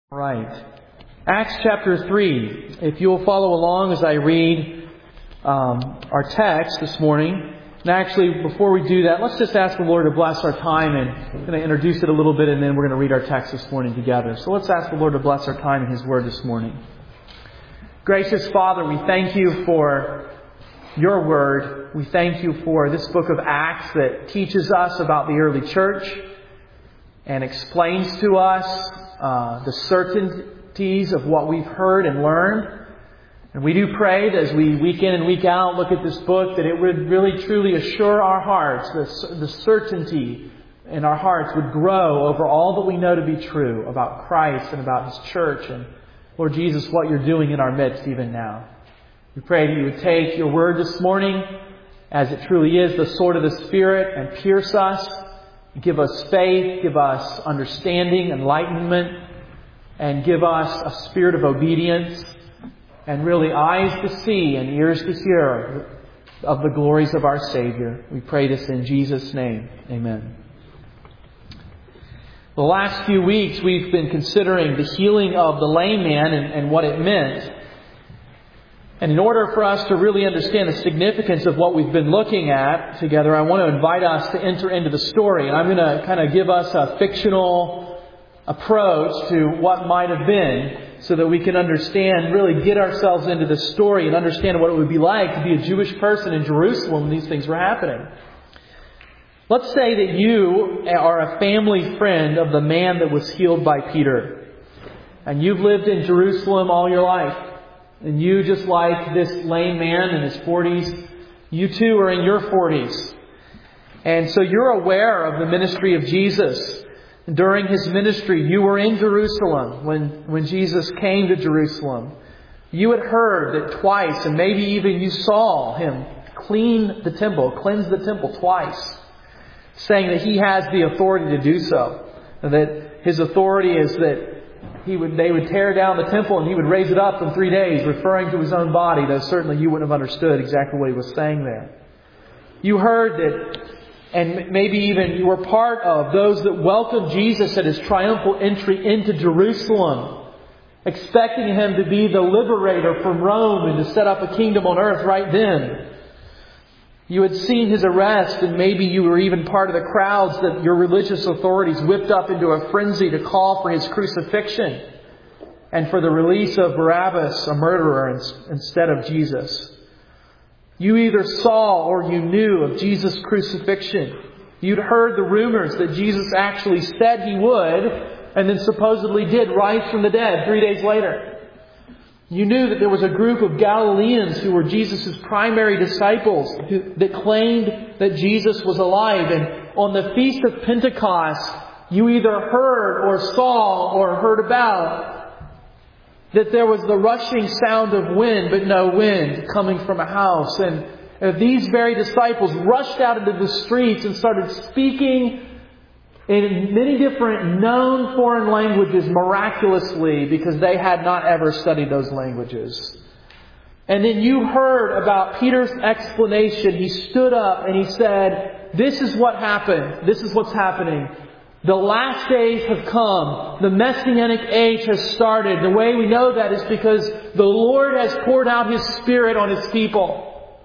Right. Acts chapter 3. If you'll follow along as I read our text this morning. And actually, before we do that, let's just ask the Lord to bless our time. And I'm going to introduce it a little bit, and then we're going to read our text this morning together. So let's ask the Lord to bless our time in His Word this morning. Gracious Father, we thank You for Your Word. We thank You for this book of Acts that teaches us about the early church and explains to us the certainties of what we've heard and learned. And we do pray that as we week in and week out look at this book, that it would really truly assure our hearts, the certainty in our hearts would grow over all that we know to be true about Christ and about His church and, Lord Jesus, what You're doing in our midst even now. We pray that You would take Your Word this morning as it truly is, the sword of the Spirit, and pierce us. Give us faith, give us understanding, enlightenment, and give us a spirit of obedience, and really eyes to see and ears to hear of the glories of our Savior. We pray this in Jesus' name. Amen. The last few weeks we've been considering the healing of the lame man and what it meant. And in order for us to really understand the significance of what we've been looking at together, I want to invite us to enter into the story. And I'm going to kind of give us a fictional approach to what might have been so that we can understand, really get ourselves into the story and understand what it would be like to be a Jewish person in Jerusalem when these things were happening. Let's say that you are a family friend of the man that was healed by Peter. And you've lived in Jerusalem all your life. And you, just like this lame man in his 40s, you too are in your 40s. And so you're aware of the ministry of Jesus. During His ministry, you were in Jerusalem when Jesus came to Jerusalem. You had heard that twice, and maybe even you saw Him cleanse the temple twice, saying that He has the authority to do so. And that His authority is that they would tear down the temple and He would raise it up in 3 days, referring to His own body, though certainly you wouldn't have understood exactly what He was saying there. You heard that, and maybe even you were part of those that welcomed Jesus at His triumphal entry into Jerusalem, expecting Him to be the liberator from Rome and to set up a kingdom on earth right then. You had seen His arrest, and maybe you were even part of the crowds that your religious authorities whipped up into a frenzy to call for His crucifixion and for the release of Barabbas, a murderer, instead of Jesus. You either saw or you knew of Jesus' crucifixion. You'd heard the rumors that Jesus actually said He would, and then supposedly did rise from the dead 3 days later. You knew that there was a group of Galileans who were Jesus' primary disciples that claimed that Jesus was alive. And on the Feast of Pentecost, you either heard or saw or heard about that there was the rushing sound of wind, but no wind, coming from a house. And these very disciples rushed out into the streets and started speaking in many different known foreign languages miraculously, because they had not ever studied those languages. And then you heard about Peter's explanation. He stood up and he said, "This is what happened. This is what's happening. The last days have come. The Messianic age has started." The way we know that is because the Lord has poured out His Spirit on His people.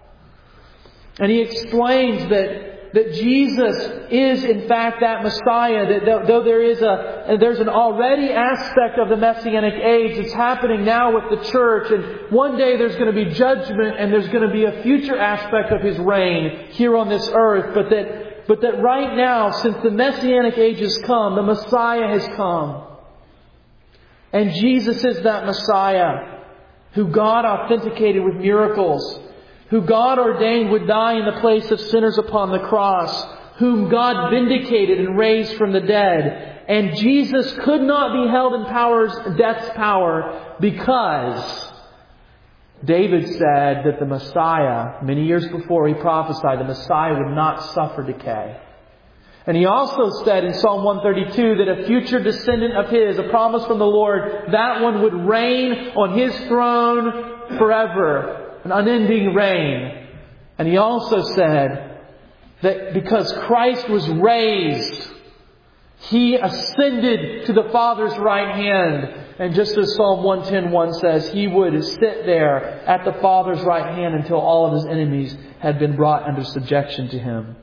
And he explains that Jesus is in fact that Messiah, that though there's an already aspect of the Messianic age that's happening now with the church, and one day there's going to be judgment and there's going to be a future aspect of His reign here on this earth, but that right now, since the Messianic age has come, the Messiah has come. And Jesus is that Messiah who God authenticated with miracles, who God ordained would die in the place of sinners upon the cross, whom God vindicated and raised from the dead. And Jesus could not be held in death's power, because David said that the Messiah, many years before he prophesied, the Messiah would not suffer decay. And he also said in Psalm 132 that a future descendant of His, a promise from the Lord, that one would reign on His throne forever. An unending reign. And he also said that because Christ was raised, He ascended to the Father's right hand. And just as Psalm 110:1 says, He would sit there at the Father's right hand until all of His enemies had been brought under subjection to Him.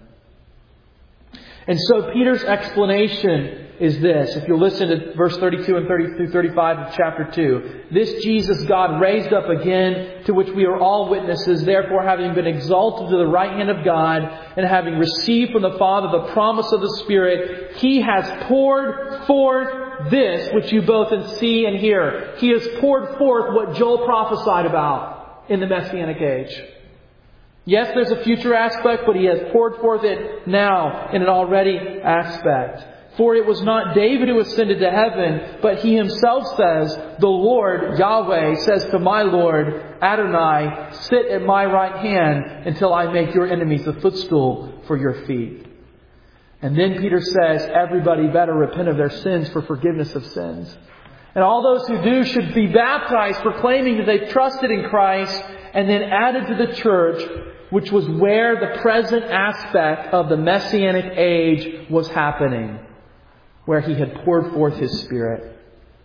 And so Peter's explanation is this. If you'll listen to verse 32 and 30 through 35 of chapter 2. This Jesus God raised up again, to which we are all witnesses. Therefore, having been exalted to the right hand of God, and having received from the Father the promise of the Spirit, He has poured forth this which you both see and hear. He has poured forth what Joel prophesied about in the Messianic age. Yes, there's a future aspect, but He has poured forth it now in an already aspect. For it was not David who ascended to heaven, but He Himself says, the Lord, Yahweh, says to my Lord, Adonai, sit at my right hand until I make your enemies a footstool for your feet. And then Peter says, everybody better repent of their sins for forgiveness of sins. And all those who do should be baptized, proclaiming that they've trusted in Christ, and then added to the church, which was where the present aspect of the Messianic age was happening, where He had poured forth His Spirit.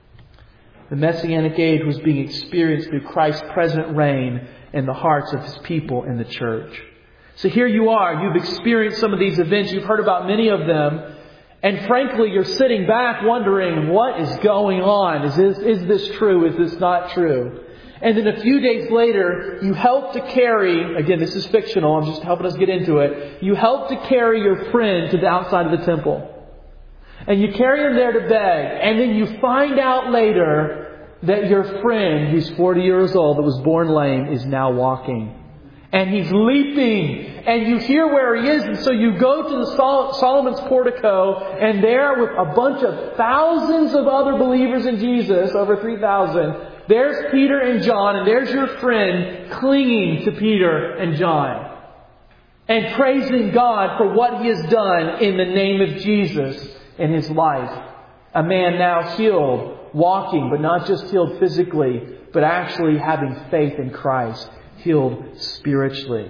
The Messianic age was being experienced through Christ's present reign in the hearts of His people in the church. So here you are. You've experienced some of these events. You've heard about many of them. And frankly, you're sitting back wondering, what is going on? Is this true? Is this not true? And then a few days later, you help to carry, again, this is fictional, I'm just helping us get into it. You help to carry your friend to the outside of the temple. And you carry him there to beg. And then you find out later that your friend, who's 40 years old, that was born lame, is now walking. And he's leaping. And you hear where he is. And so you go to the Solomon's portico. And there, with a bunch of thousands of other believers in Jesus, over 3,000, there's Peter and John, and there's your friend clinging to Peter and John. And praising God for what He has done in the name of Jesus in his life. A man now healed, walking, but not just healed physically, but actually having faith in Christ, healed spiritually.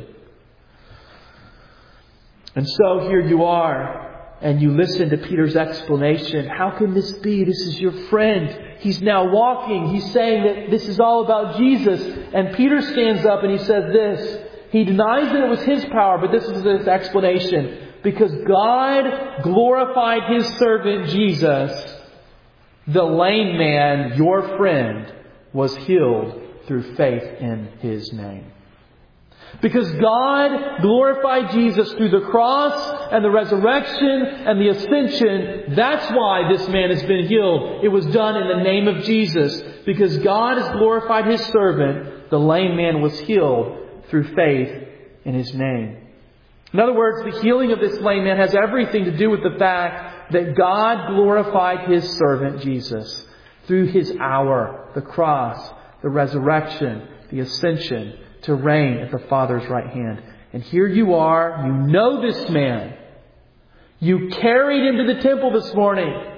And so here you are, and you listen to Peter's explanation. How can this be? This is your friend. He's now walking. He's saying that this is all about Jesus. And Peter stands up and he says this. He denies that it was his power, but this is his explanation. Because God glorified His servant Jesus, the lame man, your friend, was healed through faith in His name. Because God glorified Jesus through the cross and the resurrection and the ascension, that's why this man has been healed. It was done in the name of Jesus. Because God has glorified His servant, the lame man was healed through faith in His name. In other words, the healing of this lame man has everything to do with the fact that God glorified His servant Jesus through His hour, the cross, the resurrection, the ascension, to reign at the Father's right hand. And here you are, you know this man. You carried him to the temple this morning.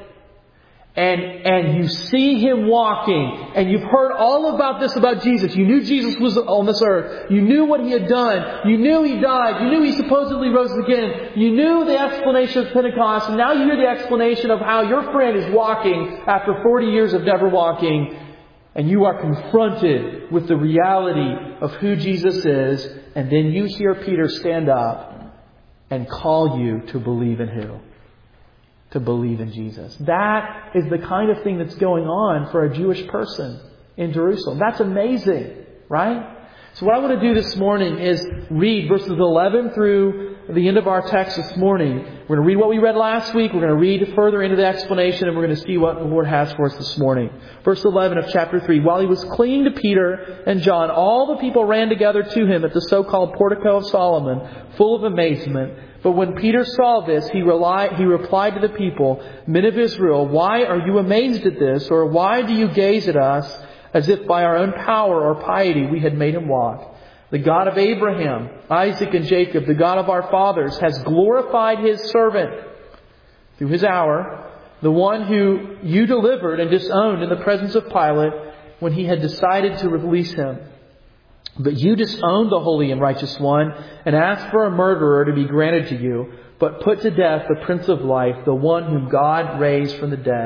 And you see him walking. And you've heard all about this about Jesus. You knew Jesus was on this earth. You knew what He had done. You knew He died. You knew He supposedly rose again. You knew the explanation of Pentecost. And now you hear the explanation of how your friend is walking after 40 years of never walking. And you are confronted with the reality of who Jesus is. And then you hear Peter stand up and call you to believe in who? To believe in Jesus. That is the kind of thing that's going on for a Jewish person in Jerusalem. That's amazing, right? So what I want to do this morning is read verses 11 through the end of our text this morning. We're going to read what we read last week. We're going to read further into the explanation, and we're going to see what the Lord has for us this morning. Verse 11 of chapter 3. While He was clinging to Peter and John, all the people ran together to Him at the so-called portico of Solomon, full of amazement. But when Peter saw this, he replied to the people, Men of Israel, why are you amazed at this? Or why do you gaze at us as if by our own power or piety we had made him walk? The God of Abraham, Isaac, and Jacob, the God of our fathers, has glorified His servant through His hour, the one who you delivered and disowned in the presence of Pilate when he had decided to release him. But you disowned the Holy and Righteous One and asked for a murderer to be granted to you, but put to death the Prince of Life, the one whom God raised from the dead.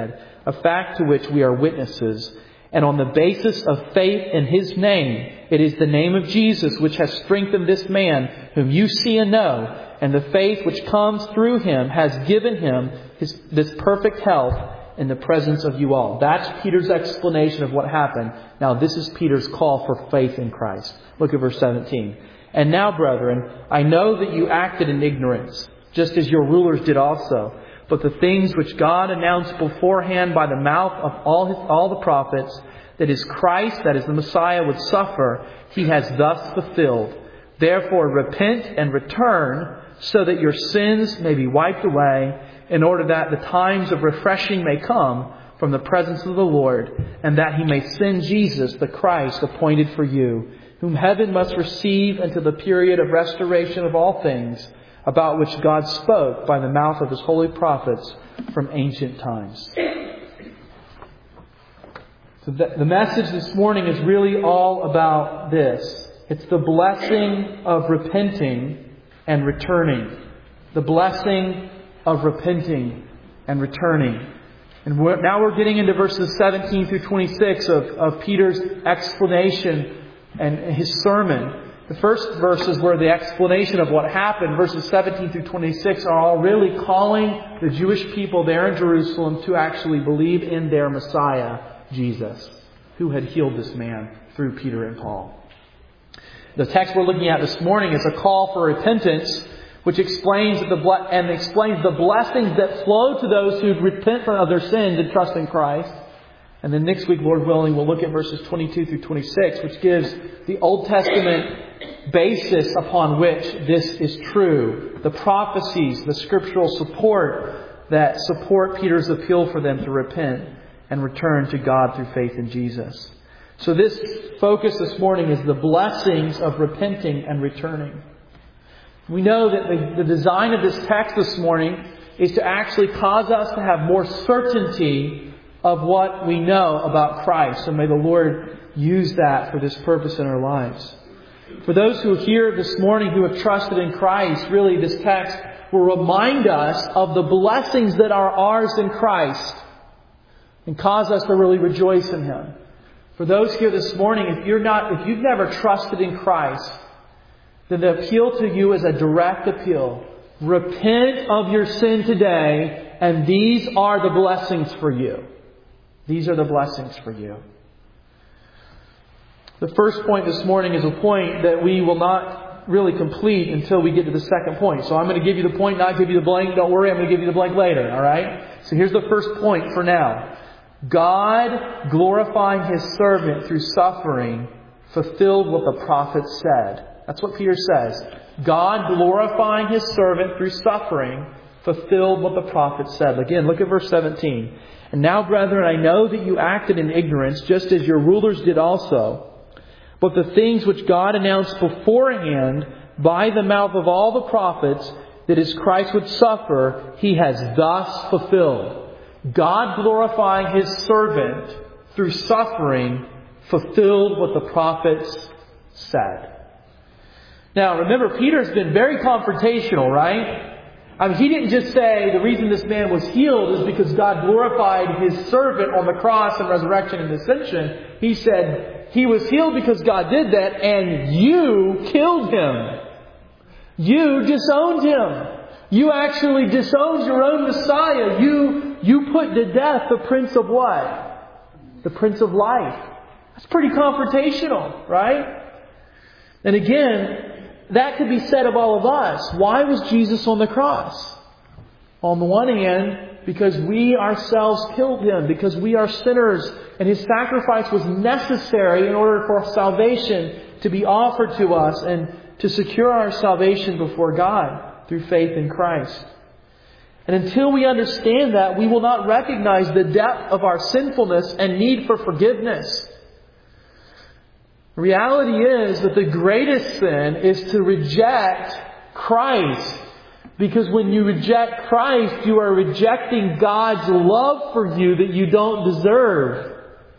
a fact to which we are witnesses. And on the basis of faith in His name, it is the name of Jesus which has strengthened this man whom you see and know, and the faith which comes through Him has given him this perfect health in the presence of you all. That's Peter's explanation of what happened. Now this is Peter's call for faith in Christ. Look at verse 17. And now, brethren, I know that you acted in ignorance, just as your rulers did also. But the things which God announced beforehand by the mouth of all the prophets, that is Christ, that is the Messiah, would suffer, He has thus fulfilled. Therefore repent and return, so that your sins may be wiped away, in order that the times of refreshing may come from the presence of the Lord, and that He may send Jesus, the Christ, appointed for you, whom heaven must receive until the period of restoration of all things, about which God spoke by the mouth of His holy prophets from ancient times. So the message this morning is really all about this. It's the blessing of repenting and returning. The blessing of repenting and returning. And now we're getting into verses 17 through 26 of Peter's explanation and his sermon. The first verses were the explanation of what happened. Verses 17 through 26 are all really calling the Jewish people there in Jerusalem to actually believe in their Messiah, Jesus, who had healed this man through Peter and Paul. The text we're looking at this morning is a call for repentance, which explains the blessings that flow to those who repent of their sins and trust in Christ. And then next week, Lord willing, we'll look at verses 22 through 26, which gives the Old Testament basis upon which this is true. The prophecies, the scriptural support that support Peter's appeal for them to repent and return to God through faith in Jesus. So this focus this morning is the blessings of repenting and returning. We know that the design of this text this morning is to actually cause us to have more certainty of what we know about Christ. And may the Lord use that for this purpose in our lives. For those who are here this morning who have trusted in Christ, really this text will remind us of the blessings that are ours in Christ and cause us to really rejoice in Him. For those here this morning, if you've never trusted in Christ, then the appeal to you is a direct appeal. Repent of your sin today, and these are the blessings for you. These are the blessings for you. The first point this morning is a point that we will not really complete until we get to the second point. So I'm going to give you the point, not give you the blank. Don't worry, I'm going to give you the blank later. All right? So here's the first point for now. God glorifying His servant through suffering fulfilled what the prophet said. That's what Peter says. God glorifying His servant through suffering fulfilled what the prophet said. Again, look at verse 17. And now, brethren, I know that you acted in ignorance, just as your rulers did also. But the things which God announced beforehand by the mouth of all the prophets, that is Christ would suffer, He has thus fulfilled. God glorifying His servant through suffering fulfilled what the prophets said. Now, remember, Peter's been very confrontational, right? I mean, he didn't just say the reason this man was healed is because God glorified His servant on the cross and resurrection and ascension. He said he was healed because God did that, and you killed him. You disowned him. You actually disowned your own Messiah. You put to death the Prince of what? The Prince of Life. That's pretty confrontational, right? And again, that could be said of all of us. Why was Jesus on the cross? On the one hand, because we ourselves killed Him, because we are sinners, and His sacrifice was necessary in order for salvation to be offered to us and to secure our salvation before God through faith in Christ. And until we understand that, we will not recognize the depth of our sinfulness and need for forgiveness. The reality is that the greatest sin is to reject Christ. Because when you reject Christ, you are rejecting God's love for you that you don't deserve.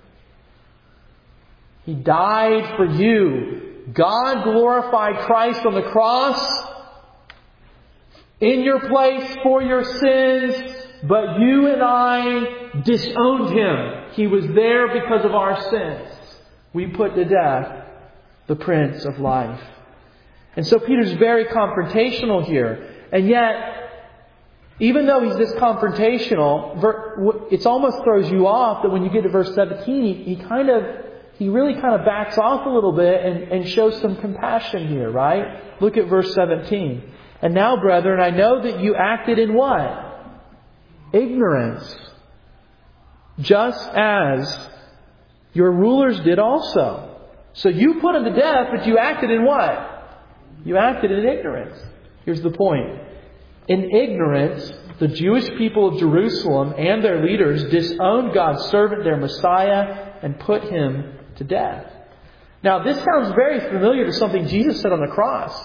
He died for you. God glorified Christ on the cross in your place for your sins. but you and I disowned Him. He was there because of our sins. We put to death the Prince of Life. And so Peter's very confrontational here. And yet, even though he's this confrontational, it almost throws you off that when you get to verse 17, he really kind of backs off a little bit and shows some compassion here, right? Look at verse 17. And now, brethren, I know that you acted in what? Ignorance. Just as your rulers did also. So you put him to death, but you acted in what? You acted in ignorance. Here's the point. In ignorance, the Jewish people of Jerusalem and their leaders disowned God's servant, their Messiah, and put Him to death. Now, this sounds very familiar to something Jesus said on the cross.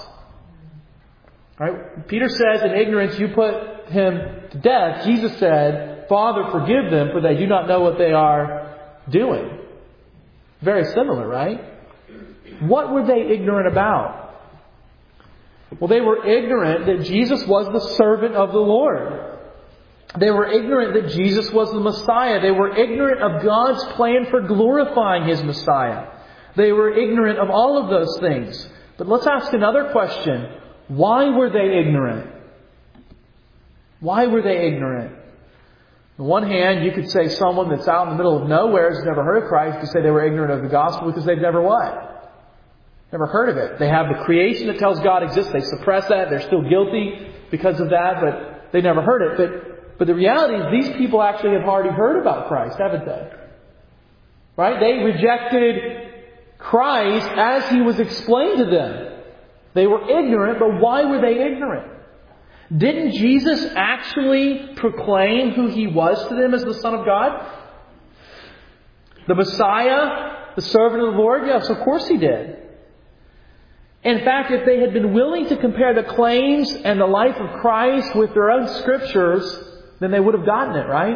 Right? Peter says, in ignorance, you put Him to death. Jesus said, Father, forgive them, for they do not know what they are doing. Very similar, right? What were they ignorant about? Well, they were ignorant that Jesus was the servant of the Lord. They were ignorant that Jesus was the Messiah. They were ignorant of God's plan for glorifying His Messiah. They were ignorant of all of those things. But let's ask another question. Why were they ignorant? Why were they ignorant? On the one hand, you could say someone that's out in the middle of nowhere has never heard of Christ could say they were ignorant of the gospel because they've never what? Never heard of it. They have the creation that tells God exists. They suppress that. They're still guilty because of that, but they never heard it. But the reality is these people actually have already heard about Christ, haven't they? Right? They rejected Christ as He was explained to them. They were ignorant, but why were they ignorant? Didn't Jesus actually proclaim who He was to them as the Son of God? The Messiah, the servant of the Lord? Yes, of course He did. In fact, if they had been willing to compare the claims and the life of Christ with their own scriptures, then they would have gotten it, right?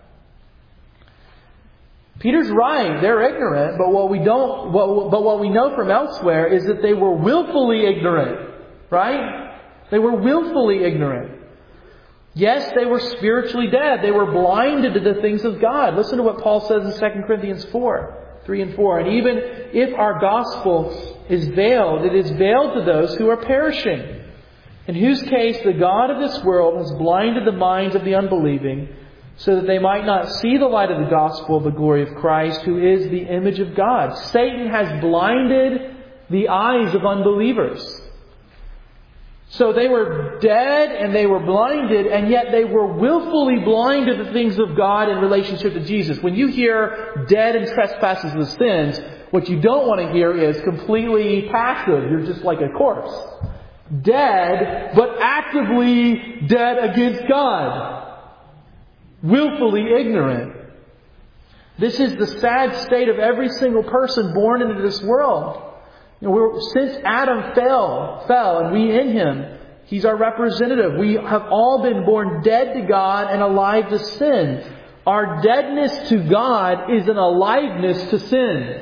Peter's right. They're ignorant, but what we know from elsewhere is that they were willfully ignorant, right? They were willfully ignorant. Yes, they were spiritually dead. They were blinded to the things of God. Listen to what Paul says in 2 Corinthians 4:3 and 4. And even if our gospel is veiled, it is veiled to those who are perishing, in whose case the God of this world has blinded the minds of the unbelieving, so that they might not see the light of the gospel of the glory of Christ, who is the image of God. Satan has blinded the eyes of unbelievers. So they were dead and they were blinded, and yet they were willfully blind to the things of God in relationship to Jesus. When you hear dead in trespasses and sins, what you don't want to hear is completely passive. You're just like a corpse. Dead, but actively dead against God. Willfully ignorant. This is the sad state of every single person born into this world. Since Adam fell, and we in him, he's our representative. We have all been born dead to God and alive to sin. Our deadness to God is an aliveness to sin.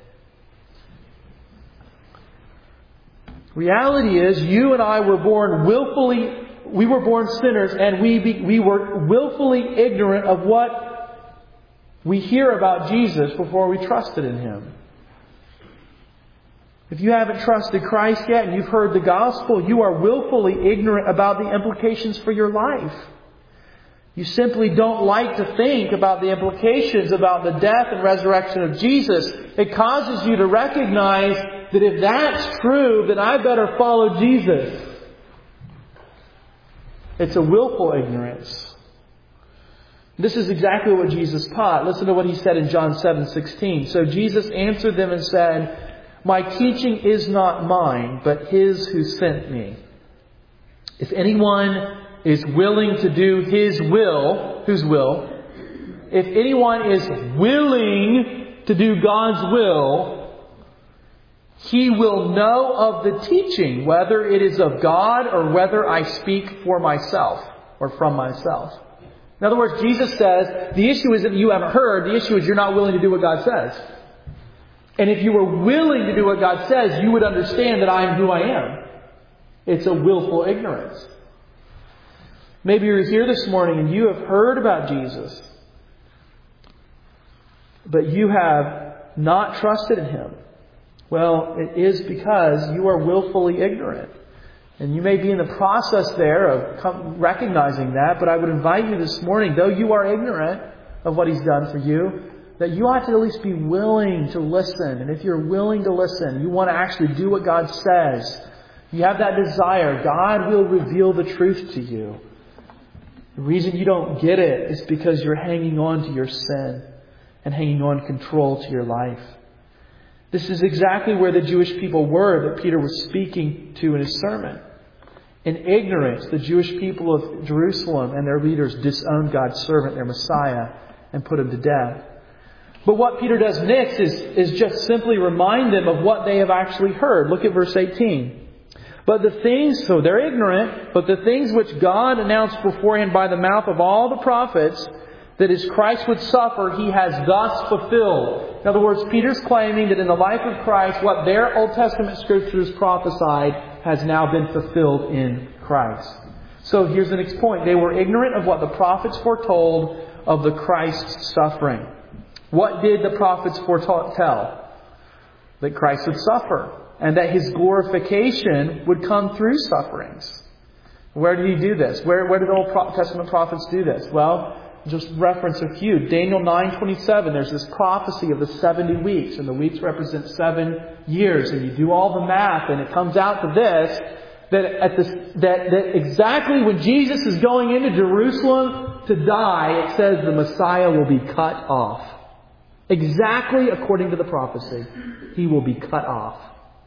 Reality is, you and I were born we were born sinners, and we were willfully ignorant of what we hear about Jesus before we trusted in Him. If you haven't trusted Christ yet and you've heard the gospel, you are willfully ignorant about the implications for your life. You simply don't like to think about the implications about the death and resurrection of Jesus. It causes you to recognize that if that's true, then I better follow Jesus. It's a willful ignorance. This is exactly what Jesus taught. Listen to what He said in John 7:16. So Jesus answered them and said, "My teaching is not mine, but His who sent me. If anyone is willing to do His will," whose will? If anyone is willing to do God's will, he will know of the teaching, whether it is of God or whether I speak for myself or from myself. In other words, Jesus says, the issue isn't you haven't heard, the issue is you're not willing to do what God says. And if you were willing to do what God says, you would understand that I am who I am. It's a willful ignorance. Maybe you're here this morning and you have heard about Jesus, but you have not trusted in Him. Well, it is because you are willfully ignorant. And you may be in the process there of recognizing that, but I would invite you this morning, though you are ignorant of what He's done for you, that you ought to at least be willing to listen. And if you're willing to listen, you want to actually do what God says, you have that desire, God will reveal the truth to you. The reason you don't get it is because you're hanging on to your sin and hanging on control to your life. This is exactly where the Jewish people were that Peter was speaking to in his sermon. In ignorance, the Jewish people of Jerusalem and their leaders disowned God's servant, their Messiah, and put Him to death. But what Peter does next is just simply remind them of what they have actually heard. Look at verse 18. So they're ignorant, but the things which God announced beforehand by the mouth of all the prophets, that as Christ would suffer, He has thus fulfilled. In other words, Peter's claiming that in the life of Christ, what their Old Testament Scriptures prophesied has now been fulfilled in Christ. So here's the next point. They were ignorant of what the prophets foretold of the Christ's suffering. What did the prophets foretell? That Christ would suffer and that His glorification would come through sufferings. Where did He do this? Where did the Old Testament prophets do this? Well, just reference a few. Daniel 9:27, there's this prophecy of the 70 weeks, and the weeks represent 7 years. And you do all the math, and it comes out to this, that exactly when Jesus is going into Jerusalem to die, it says the Messiah will be cut off. Exactly according to the prophecy. He will be cut off.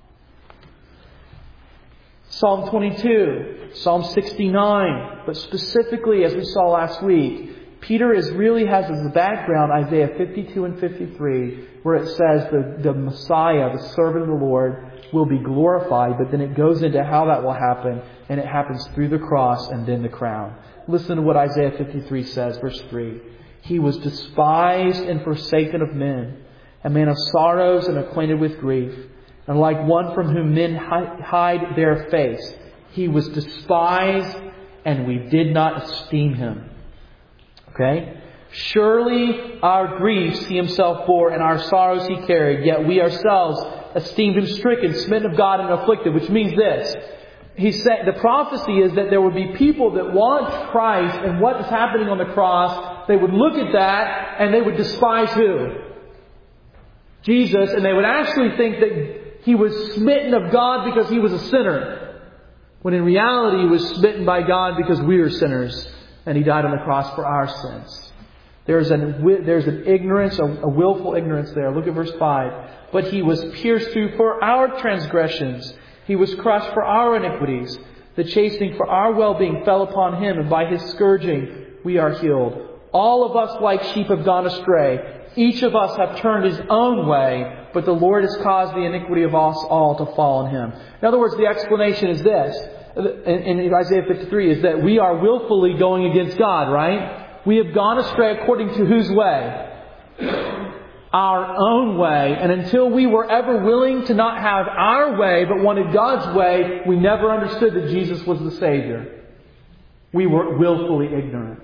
Psalm 22, Psalm 69, but specifically, as we saw last week, Peter really has as a background Isaiah 52 and 53, where it says the Messiah, the servant of the Lord, will be glorified, but then it goes into how that will happen, and it happens through the cross and then the crown. Listen to what Isaiah 53 says, verse 3. He was despised and forsaken of men, a man of sorrows and acquainted with grief, and like one from whom men hide their face. He was despised, and we did not esteem Him. Okay? Surely our griefs He Himself bore, and our sorrows He carried, yet we ourselves esteemed Him stricken, smitten of God, and afflicted. Which means this. He said the prophecy is that there would be people that watched Christ and what is happening on the cross. They would look at that and they would despise who? Jesus. And they would actually think that He was smitten of God because He was a sinner. When in reality He was smitten by God because we are sinners. And He died on the cross for our sins. There's an ignorance, a willful ignorance there. Look at verse 5. But He was pierced through for our transgressions. He was crushed for our iniquities. The chastening for our well-being fell upon Him, and by His scourging we are healed. All of us like sheep have gone astray. Each of us have turned his own way, but the Lord has caused the iniquity of us all to fall on Him. In other words, the explanation is this. In Isaiah 53 is that we are willfully going against God, right? We have gone astray according to whose way? Our own way. And until we were ever willing to not have our way, but wanted God's way, we never understood that Jesus was the Savior. We were willfully ignorant.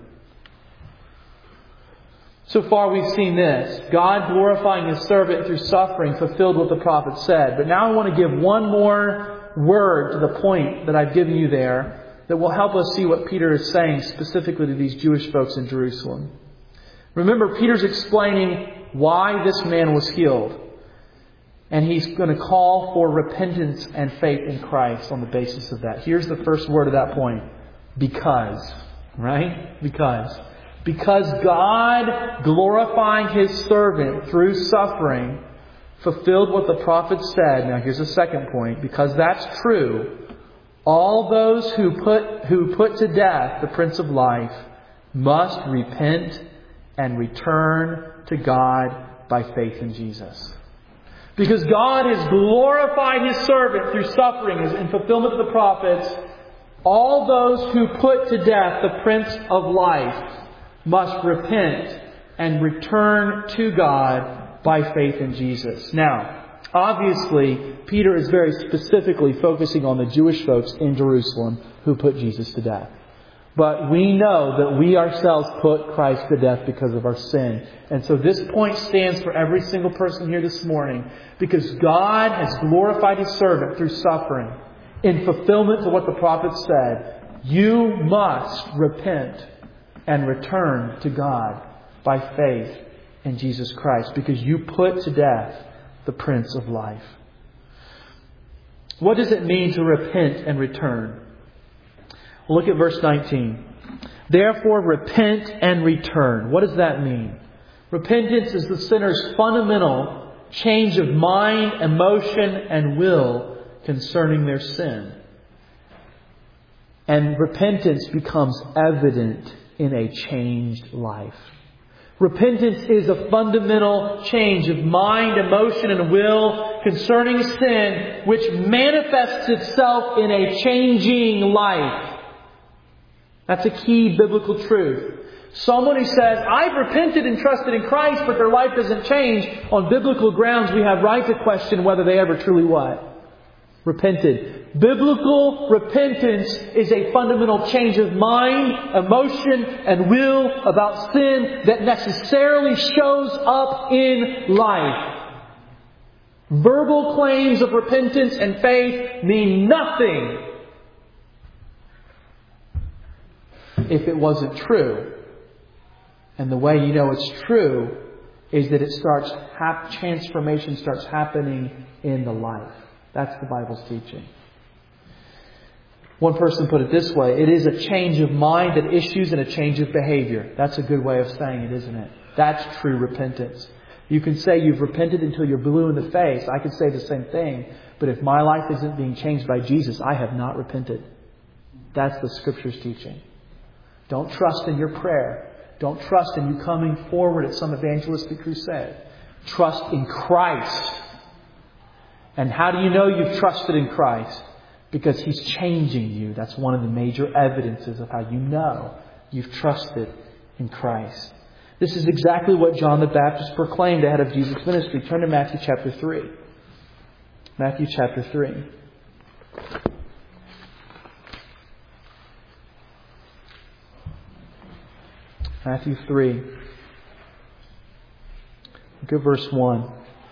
So far we've seen this. God glorifying His servant through suffering fulfilled what the prophet said. But now I want to give one more word to the point that I've given you there that will help us see what Peter is saying specifically to these Jewish folks in Jerusalem. Remember, Peter's explaining why this man was healed. And he's going to call for repentance and faith in Christ on the basis of that. Here's the first word of that point. Because. Right? Because. Because God, glorifying His servant through suffering, fulfilled what the prophet said. Now here's the second point. Because that's true, all those who put to death the Prince of Life must repent and return to God by faith in Jesus. Because God has glorified His servant through suffering in fulfillment of the prophets, all those who put to death the Prince of Life must repent and return to God by faith in Jesus. Now, obviously, Peter is very specifically focusing on the Jewish folks in Jerusalem who put Jesus to death. But we know that we ourselves put Christ to death because of our sin. And so this point stands for every single person here this morning. Because God has glorified His servant through suffering. In fulfillment to what the prophet said, you must repent and return to God by faith in Jesus Christ. Because you put to death the Prince of Life. What does it mean to repent and return? Look at verse 19. Therefore repent and return. What does that mean? Repentance is the sinner's fundamental change of mind, emotion, and will concerning their sin. And repentance becomes evident in a changed life. Repentance is a fundamental change of mind, emotion, and will concerning sin, which manifests itself in a changing life. That's a key biblical truth. Someone who says, I've repented and trusted in Christ, but their life doesn't change, on biblical grounds we have right to question whether they ever truly what? Repented. Biblical repentance is a fundamental change of mind, emotion, and will about sin that necessarily shows up in life. Verbal claims of repentance and faith mean nothing if it wasn't true. And the way you know it's true is that transformation starts happening in the life. That's the Bible's teaching. One person put it this way: it is a change of mind that issues in a change of behavior. That's a good way of saying it, isn't it? That's true repentance. You can say you've repented until you're blue in the face. I could say the same thing. But if my life isn't being changed by Jesus, I have not repented. That's the Scripture's teaching. Don't trust in your prayer. Don't trust in you coming forward at some evangelistic crusade. Trust in Christ. And how do you know you've trusted in Christ? Because He's changing you. That's one of the major evidences of how you know you've trusted in Christ. This is exactly what John the Baptist proclaimed ahead of Jesus' ministry. Turn to Matthew chapter 3. Matthew chapter 3. Matthew 3. Look at verse 1.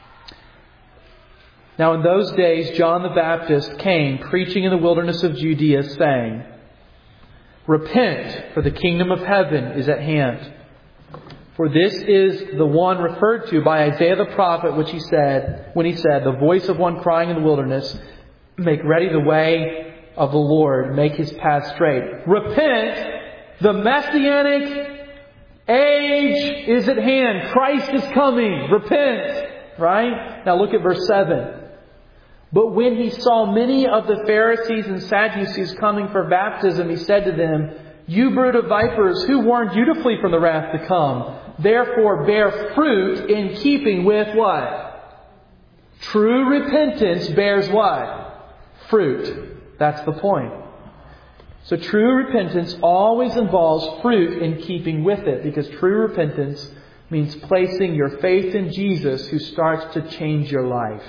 Now in those days John the Baptist came preaching in the wilderness of Judea, saying, Repent, for the kingdom of heaven is at hand. For this is the one referred to by Isaiah the prophet, when he said, the voice of one crying in the wilderness, Make ready the way of the Lord, make His path straight. Repent, the Messianic age is at hand. Christ is coming. Repent. Right? Now look at verse 7. But when He saw many of the Pharisees and Sadducees coming for baptism, He said to them, You brood of vipers, who warned you to flee from the wrath to come? Therefore bear fruit in keeping with what? True repentance bears what? Fruit. That's the point. So true repentance always involves fruit in keeping with it, because true repentance means placing your faith in Jesus, who starts to change your life.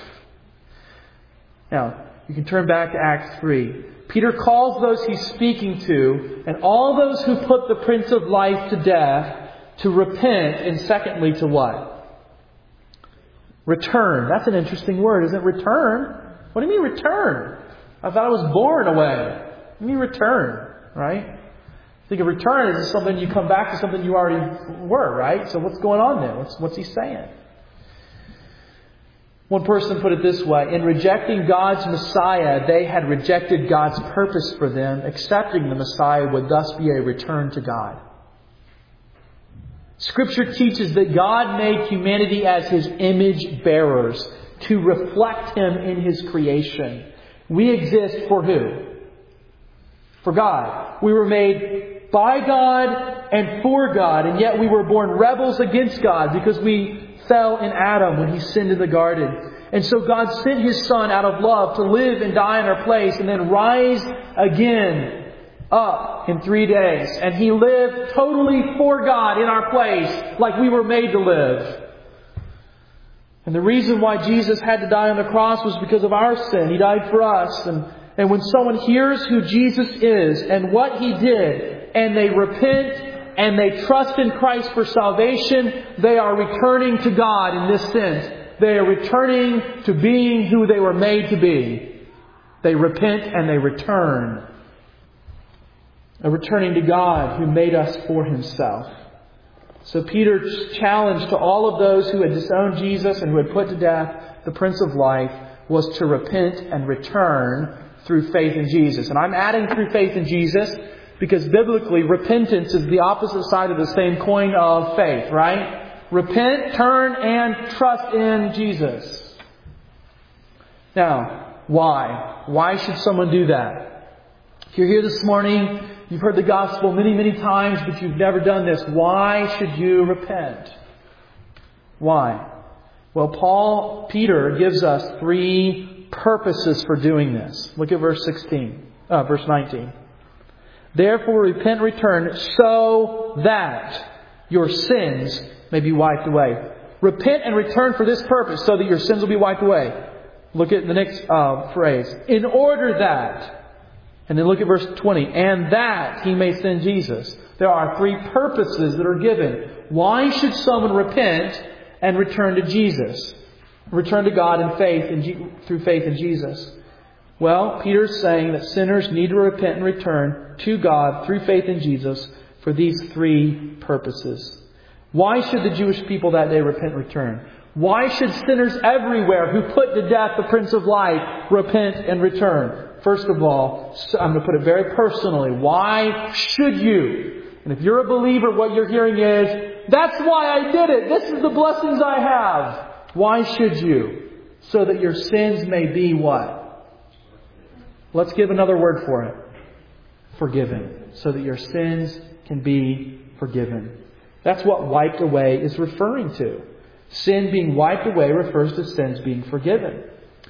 Now, you can turn back to Acts 3. Peter calls those he's speaking to, and all those who put the Prince of Life to death, to repent, and secondly to what? Return. That's an interesting word, isn't it? Return? What do you mean return? I thought I was born away. What do you mean return? Right? I think a return is something you come back to something you already were, right? So what's going on there? What's he saying? One person put it this way: in rejecting God's Messiah, they had rejected God's purpose for them. Accepting the Messiah would thus be a return to God. Scripture teaches that God made humanity as His image bearers to reflect Him in His creation. We exist for who? For God. We were made by God and for God, and yet we were born rebels against God because we fell in Adam when he sinned in the garden. And so God sent His Son out of love to live and die in our place and then rise again up in 3 days. And He lived totally for God in our place, like we were made to live. And the reason why Jesus had to die on the cross was because of our sin. He died for us. And when someone hears who Jesus is and what He did, and they repent and they trust in Christ for salvation, they are returning to God in this sense. They are returning to being who they were made to be. They repent and they return. They're returning to God who made us for Himself. So Peter's challenge to all of those who had disowned Jesus and who had put to death the Prince of Life was to repent and return through faith in Jesus. And I'm adding through faith in Jesus because biblically repentance is the opposite side of the same coin of faith, right? Repent, turn, and trust in Jesus. Now, why? Why should someone do that? If you're here this morning, you've heard the gospel many, many times, but you've never done this. Why should you repent? Why? Well, Peter gives us 3 purposes for doing this. Look at verse 19. Therefore repent and return so that your sins may be wiped away. Repent and return for this purpose so that your sins will be wiped away. Look at the next phrase. In order that. And then look at verse 20. And that He may send Jesus. There are 3 purposes that are given. Why should someone repent and return to Jesus? Return to God in faith through faith in Jesus. Well, Peter's saying that sinners need to repent and return to God through faith in Jesus for these 3 purposes. Why should the Jewish people that day repent and return? Why should sinners everywhere who put to death the Prince of Life repent and return? First of all, I'm going to put it very personally. Why should you? And if you're a believer, what you're hearing is, that's why I did it. This is the blessings I have. Why should you? So that your sins may be what? Let's give another word for it. Forgiven. So that your sins can be forgiven. That's what wiped away is referring to. Sin being wiped away refers to sins being forgiven.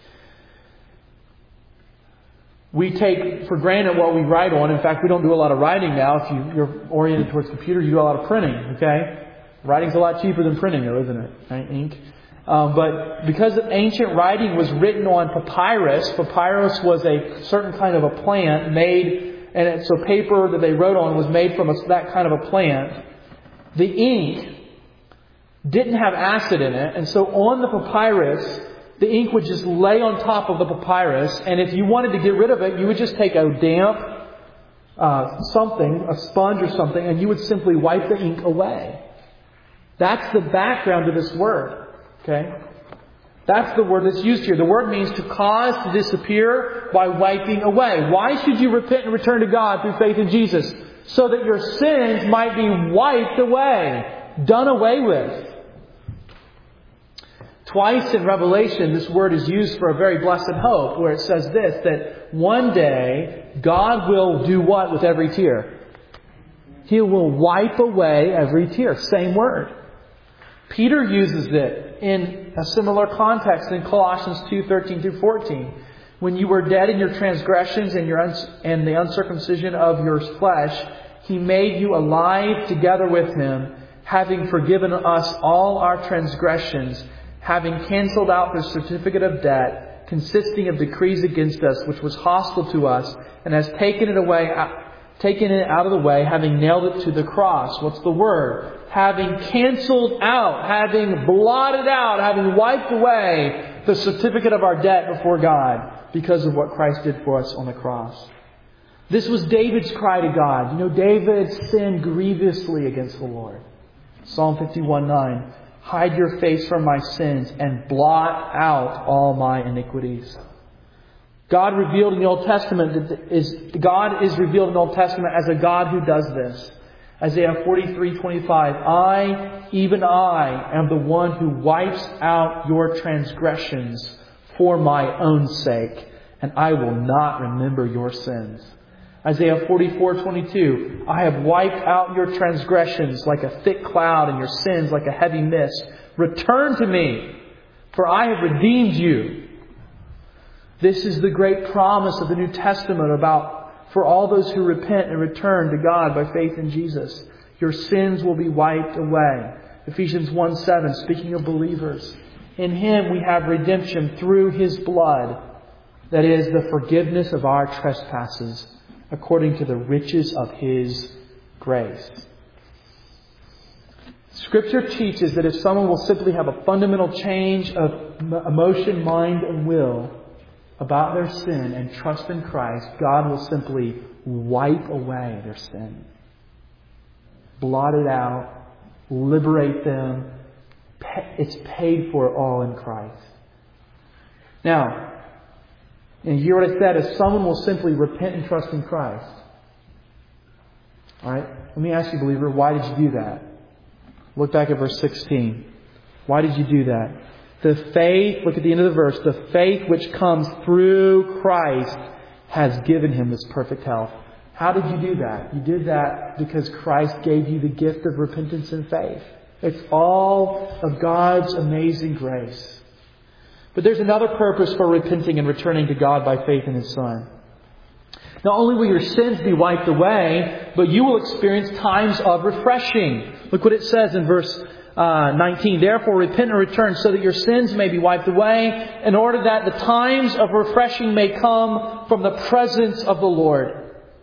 We take for granted what we write on. In fact, we don't do a lot of writing now. If you're oriented towards computers, you do a lot of printing. Okay? Writing's a lot cheaper than printing, though, isn't it? Right? Ink. But because ancient writing was written on papyrus was a certain kind of a plant made, and so paper that they wrote on was made from that kind of a plant. The ink didn't have acid in it, and so on the papyrus, the ink would just lay on top of the papyrus, and if you wanted to get rid of it, you would just take a damp a sponge or something, and you would simply wipe the ink away. That's the background to this word. Okay? That's the word that's used here. The word means to cause to disappear by wiping away. Why should you repent and return to God through faith in Jesus? So that your sins might be wiped away, done away with. Twice in Revelation, this word is used for a very blessed hope, where it says this, that one day God will do what with every tear? He will wipe away every tear. Same word. Peter uses it in a similar context in Colossians 2:13-14. When you were dead in your transgressions and the uncircumcision of your flesh, He made you alive together with Him, having forgiven us all our transgressions, having cancelled out the certificate of debt, consisting of decrees against us, which was hostile to us, and has taken it out of the way, having nailed it to the cross. What's the word? Having cancelled out, having blotted out, having wiped away the certificate of our debt before God because of what Christ did for us on the cross. This was David's cry to God. You know, David sinned grievously against the Lord. Psalm 51:9. Hide your face from my sins and blot out all my iniquities. God is revealed in the Old Testament as a God who does this. Isaiah 43:25. I, even I, am the one who wipes out your transgressions for my own sake, and I will not remember your sins. Isaiah 44:22. I have wiped out your transgressions like a thick cloud and your sins like a heavy mist. Return to me, for I have redeemed you. This is the great promise of the New Testament for all those who repent and return to God by faith in Jesus. Your sins will be wiped away. Ephesians 1:7, speaking of believers. In Him we have redemption through His blood. That is, the forgiveness of our trespasses, according to the riches of His grace. Scripture teaches that if someone will simply have a fundamental change of emotion, mind, and will about their sin and trust in Christ, God will simply wipe away their sin. Blot it out. Liberate them. It's paid for all in Christ. Now, and you hear what I said, if someone will simply repent and trust in Christ. Alright? Let me ask you, believer, why did you do that? Look back at verse 16. Why did you do that? The faith, look at the end of the verse, the faith which comes through Christ has given him this perfect health. How did you do that? You did that because Christ gave you the gift of repentance and faith. It's all of God's amazing grace. But there's another purpose for repenting and returning to God by faith in His Son. Not only will your sins be wiped away, but you will experience times of refreshing. Look what it says in verse 19. Therefore repent and return so that your sins may be wiped away, in order that the times of refreshing may come from the presence of the Lord.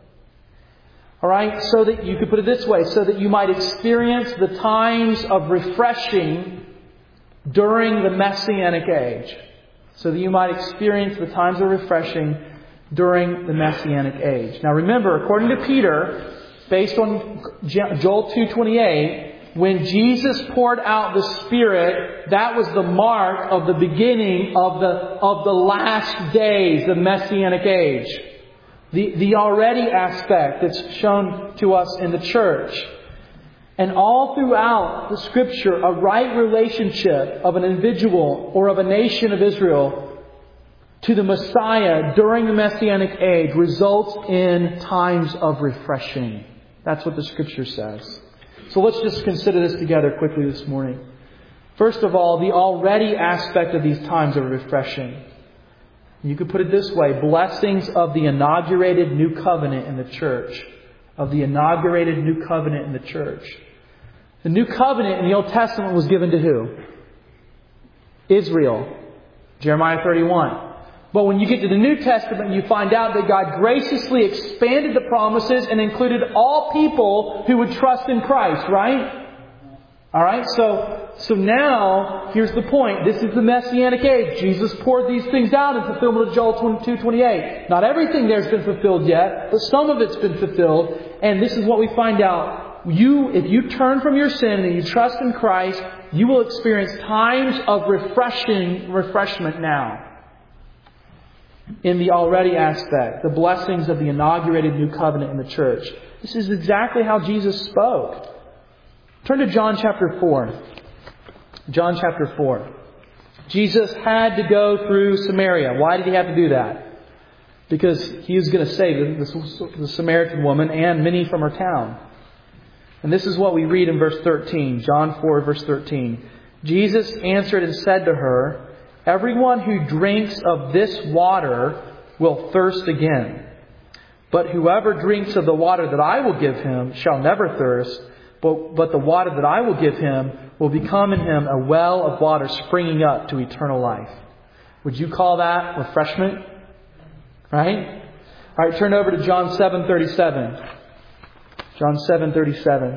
Alright, so that you could put it this way, so that you might experience the times of refreshing during the Messianic age. So that you might experience the times of refreshing during the Messianic age. Now remember, according to Peter, based on Joel 2:28, when Jesus poured out the Spirit, that was the mark of the beginning of the last days, the Messianic age. The already aspect that's shown to us in the church. And all throughout the Scripture, a right relationship of an individual or of a nation of Israel to the Messiah during the Messianic age results in times of refreshing. That's what the Scripture says. So let's just consider this together quickly this morning. First of all, the already aspect of these times of refreshing. You could put it this way, blessings of the inaugurated new covenant in the church. Of the inaugurated new covenant in the church. The new covenant in the Old Testament was given to who? Israel. Jeremiah 31. But when you get to the New Testament, you find out that God graciously expanded the promises and included all people who would trust in Christ, right? Alright, so now, here's the point. This is the Messianic age. Jesus poured these things out in fulfillment of Joel 22:28. Not everything there's been fulfilled yet, but some of it's been fulfilled. And this is what we find out. If you turn from your sin and you trust in Christ, you will experience times of refreshment now. In the already aspect, the blessings of the inaugurated new covenant in the church. This is exactly how Jesus spoke. Turn to John chapter 4. John chapter 4. Jesus had to go through Samaria. Why did He have to do that? Because He was going to save the Samaritan woman and many from her town. And this is what we read in verse 13. John 4 verse 13. Jesus answered and said to her, "Everyone who drinks of this water will thirst again. But whoever drinks of the water that I will give him shall never thirst. But the water that I will give him will become in him a well of water springing up to eternal life." Would you call that refreshment? Right? Alright, turn over to John 7:37. John 7:37.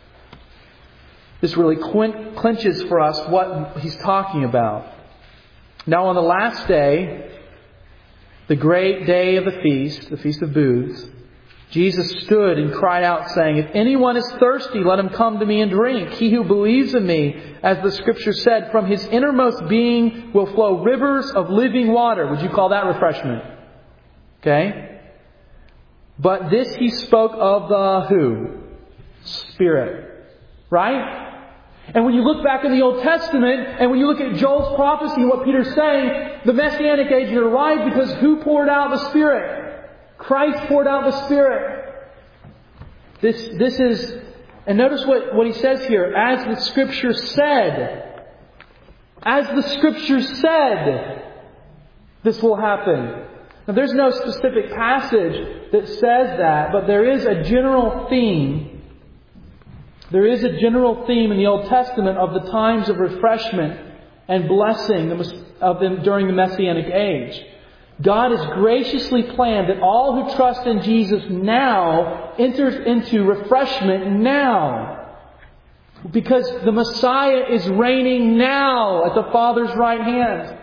This really clinches for us what He's talking about. Now on the last day, the great day of the Feast of Booths, Jesus stood and cried out, saying, "If anyone is thirsty, let him come to me and drink. He who believes in me, as the Scripture said, from his innermost being will flow rivers of living water." Would you call that refreshment? Okay? But this He spoke of the who? Spirit. Right? And when you look back in the Old Testament, and when you look at Joel's prophecy and what Peter's saying, the Messianic age had arrived because who poured out the Spirit? Christ poured out the Spirit. This is, and notice what he says here, as the Scripture said. As the Scripture said, this will happen. Now there's no specific passage that says that, but there is a general theme. There is a general theme in the Old Testament of the times of refreshment and blessing of them during the Messianic age. God has graciously planned that all who trust in Jesus now enters into refreshment now. Because the Messiah is reigning now at the Father's right hand.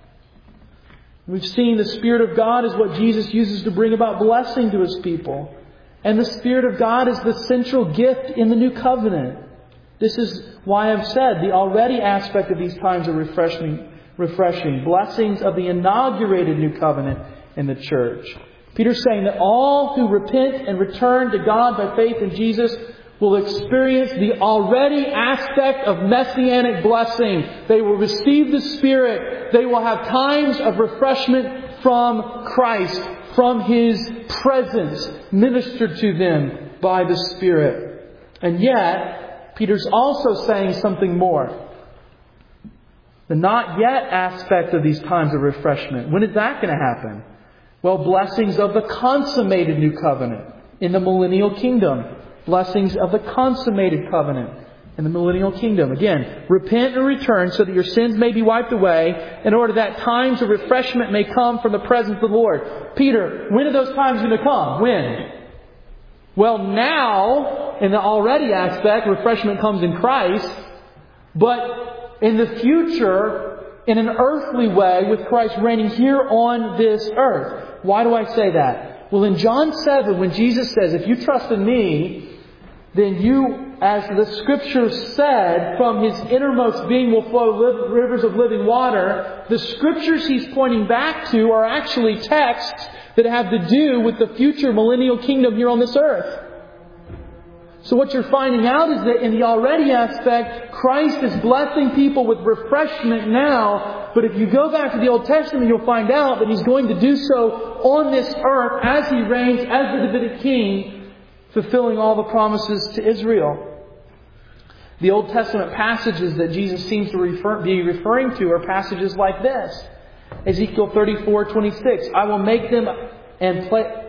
We've seen the Spirit of God is what Jesus uses to bring about blessing to His people. And the Spirit of God is the central gift in the New Covenant. This is why I've said the already aspect of these times are refreshing. Blessings of the inaugurated New Covenant in the church. Peter's saying that all who repent and return to God by faith in Jesus will experience the already aspect of messianic blessing. They will receive the Spirit. They will have times of refreshment from Christ, from His presence, ministered to them by the Spirit. And yet, Peter's also saying something more. The not yet aspect of these times of refreshment. When is that going to happen? Well, blessings of the consummated new covenant in the millennial kingdom. Blessings of the consummated covenant in the millennial kingdom. Again, repent and return so that your sins may be wiped away, in order that times of refreshment may come from the presence of the Lord. Peter, when are those times going to come? When? Well, now, in the already aspect, refreshment comes in Christ. But in the future, in an earthly way, with Christ reigning here on this earth. Why do I say that? Well, in John 7, when Jesus says, if you trust in me, then you, as the Scripture said, from His innermost being will flow rivers of living water. The Scriptures He's pointing back to are actually texts that have to do with the future millennial kingdom here on this earth. So what you're finding out is that in the already aspect, Christ is blessing people with refreshment now. But if you go back to the Old Testament, you'll find out that He's going to do so on this earth as He reigns as the Davidic king, fulfilling all the promises to Israel. The Old Testament passages that Jesus seems to be referring to are passages like this. Ezekiel 34:26. I will make them and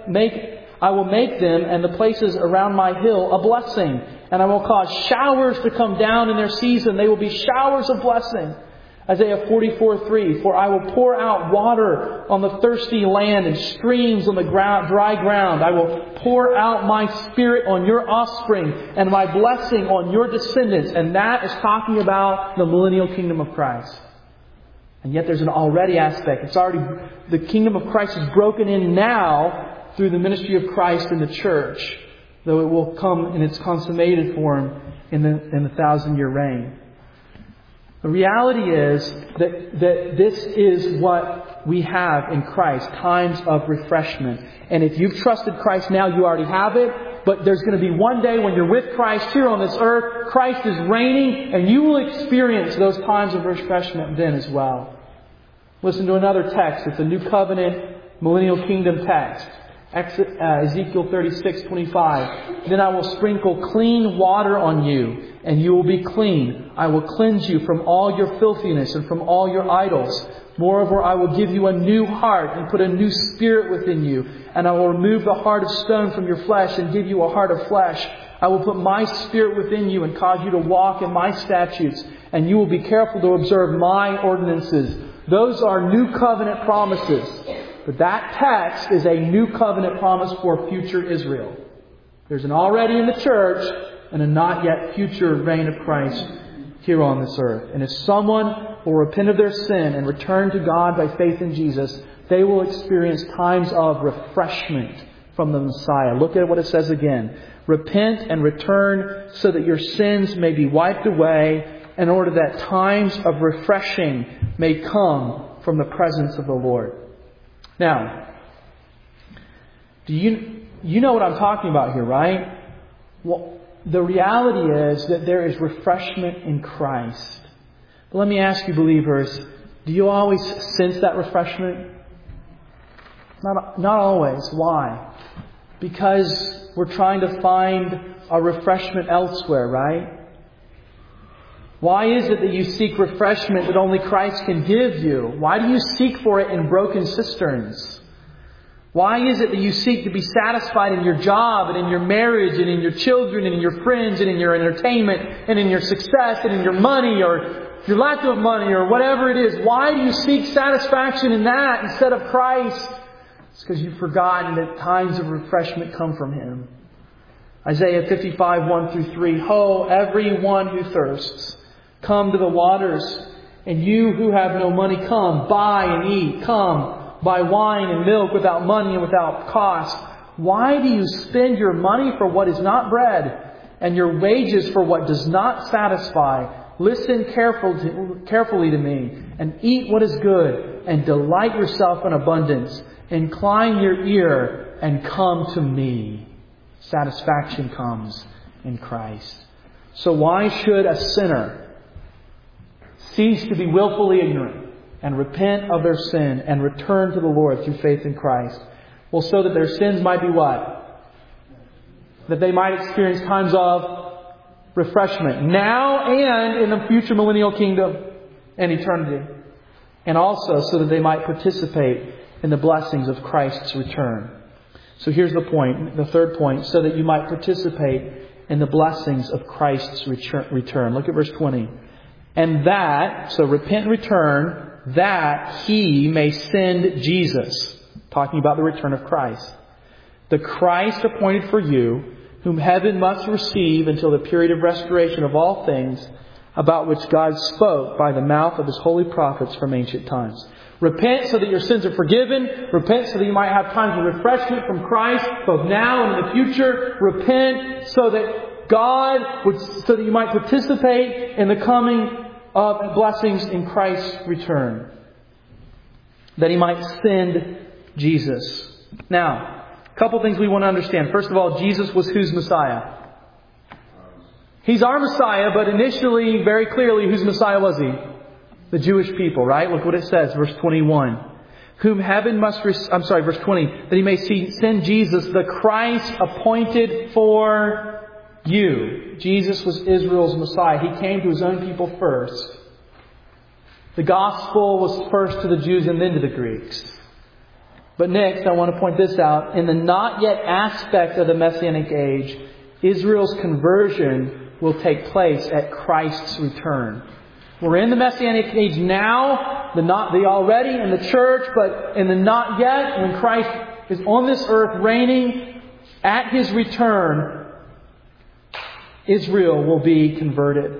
the places around my hill a blessing. And I will cause showers to come down in their season. They will be showers of blessing. Isaiah 44:3. For I will pour out water on the thirsty land and streams on the dry ground. I will pour out my Spirit on your offspring and my blessing on your descendants. And that is talking about the millennial kingdom of Christ. And yet there's an already aspect. The kingdom of Christ is broken in now through the ministry of Christ in the church, though it will come in its consummated form in the 1,000-year reign. The reality is that this is what we have in Christ, times of refreshment. And if you've trusted Christ now, you already have it. But there's going to be one day when you're with Christ here on this earth, Christ is reigning, and you will experience those times of refreshment then as well. Listen to another text. It's a New Covenant millennial kingdom text. Ezekiel 36:25. Then I will sprinkle clean water on you, and you will be clean. I will cleanse you from all your filthiness and from all your idols. Moreover, I will give you a new heart and put a new spirit within you. And I will remove the heart of stone from your flesh and give you a heart of flesh. I will put my Spirit within you and cause you to walk in my statutes. And you will be careful to observe my ordinances. Those are new covenant promises. But that text is a new covenant promise for future Israel. There's an already in the church and a not yet future reign of Christ here on this earth. And if someone will repent of their sin and return to God by faith in Jesus, they will experience times of refreshment from the Messiah. Look at what it says again. Repent and return so that your sins may be wiped away, in order that times of refreshing may come from the presence of the Lord. Now, do you know what I'm talking about here, right? Well, the reality is that there is refreshment in Christ. But let me ask you, believers, do you always sense that refreshment? Not always. Why? Because we're trying to find a refreshment elsewhere, right? Why is it that you seek refreshment that only Christ can give you? Why do you seek for it in broken cisterns? Why is it that you seek to be satisfied in your job and in your marriage and in your children and in your friends and in your entertainment and in your success and in your money or your lack of money or whatever it is, why do you seek satisfaction in that instead of Christ? It's because you've forgotten that times of refreshment come from Him. Isaiah 55, 1 through 3. Ho, everyone who thirsts, come to the waters. And you who have no money, come, buy and eat. Come, buy wine and milk without money and without cost. Why do you spend your money for what is not bread, and your wages for what does not satisfy? Listen carefully to me, and eat what is good, and delight yourself in abundance. Incline your ear, and come to me. Satisfaction comes in Christ. So why should a sinner cease to be willfully ignorant and repent of their sin and return to the Lord through faith in Christ? Well, so that their sins might be what? That they might experience times of refreshment now and in the future millennial kingdom and eternity. And also so that they might participate in the blessings of Christ's return. So here's the point, the third point, so that you might participate in the blessings of Christ's return. Look at verse 20. And that, so repent and return, that He may send Jesus. Talking about the return of Christ. The Christ appointed for you, whom heaven must receive until the period of restoration of all things, about which God spoke by the mouth of His holy prophets from ancient times. Repent so that your sins are forgiven. Repent so that you might have times of refreshment from Christ, both now and in the future. Repent so that you might participate in the coming of blessings in Christ's return. That He might send Jesus. Now, a couple things we want to understand. First of all, Jesus was whose Messiah? He's our Messiah, but initially, very clearly, whose Messiah was He? The Jewish people, right? Look what it says, verse 21. Whom heaven must... verse 20. That He may send Jesus, the Christ appointed for you. Jesus was Israel's Messiah. He came to His own people first. The gospel was first to the Jews and then to the Greeks. But next, I want to point this out. In the not yet aspect of the Messianic age, Israel's conversion will take place at Christ's return. We're in the Messianic age now, the already in the church, but in the not yet, when Christ is on this earth reigning, at His return, Israel will be converted.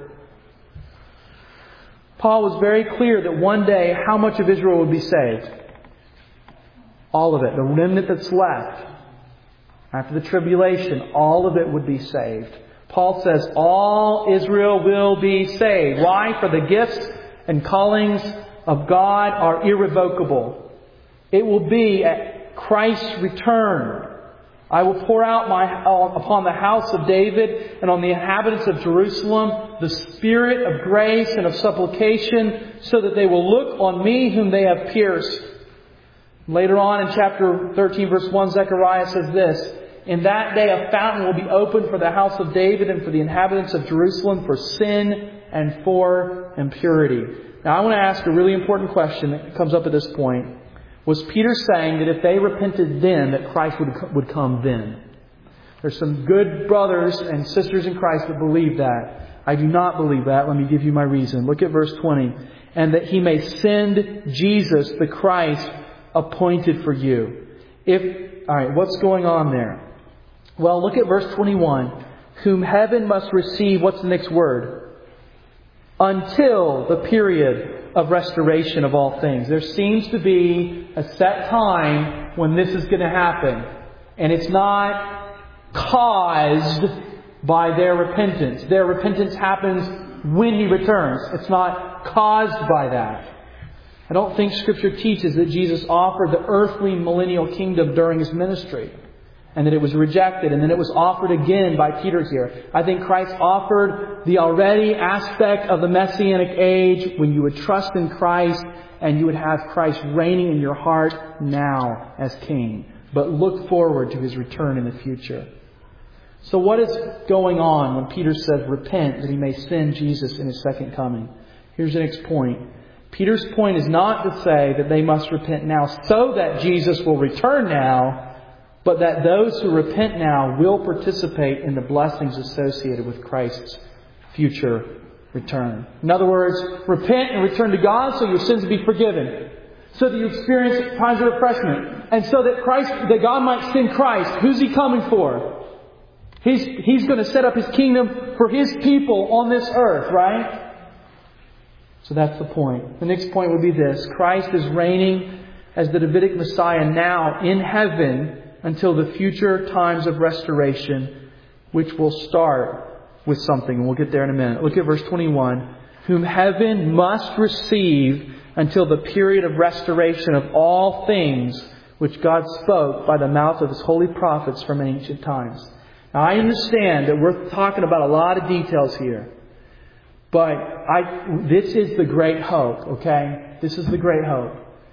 Paul was very clear that one day how much of Israel would be saved. All of it. The remnant that's left after the tribulation, all of it would be saved. Paul says all Israel will be saved. Why? For the gifts and callings of God are irrevocable. It will be at Christ's return. I will pour out upon the house of David and on the inhabitants of Jerusalem the spirit of grace and of supplication, so that they will look on me whom they have pierced. Later on in chapter 13, verse 1, Zechariah says this: In that day a fountain will be opened for the house of David and for the inhabitants of Jerusalem for sin and for impurity. Now I want to ask a really important question that comes up at this point. Was Peter saying that if they repented then, that Christ would come then? There's some good brothers and sisters in Christ that believe that. I do not believe that. Let me give you my reason. Look at verse 20. And that He may send Jesus, the Christ, appointed for you. Alright, what's going on there? Well, look at verse 21. Whom heaven must receive, what's the next word? Until the period of restoration of all things. There seems to be a set time when this is going to happen. And it's not caused by their repentance. Their repentance happens when He returns. It's not caused by that. I don't think Scripture teaches that Jesus offered the earthly millennial kingdom during His ministry, and that it was rejected, and then it was offered again by Peter here. I think Christ offered the already aspect of the Messianic age when you would trust in Christ and you would have Christ reigning in your heart now as King. But look forward to His return in the future. So what is going on when Peter says, repent that He may send Jesus in His second coming? Here's the next point. Peter's point is not to say that they must repent now so that Jesus will return now, but that those who repent now will participate in the blessings associated with Christ's future return. In other words, repent and return to God so your sins will be forgiven. So that you experience times of refreshment. And so that God might send Christ. Who's He coming for? He's going to set up His kingdom for His people on this earth, right? So that's the point. The next point would be this. Christ is reigning as the Davidic Messiah now in heaven until the future times of restoration, which will start with something. And we'll get there in a minute. Look at verse 21. Whom heaven must receive until the period of restoration of all things which God spoke by the mouth of His holy prophets from ancient times. Now I understand that we're talking about a lot of details here. But this is the great hope, okay? This is the great hope.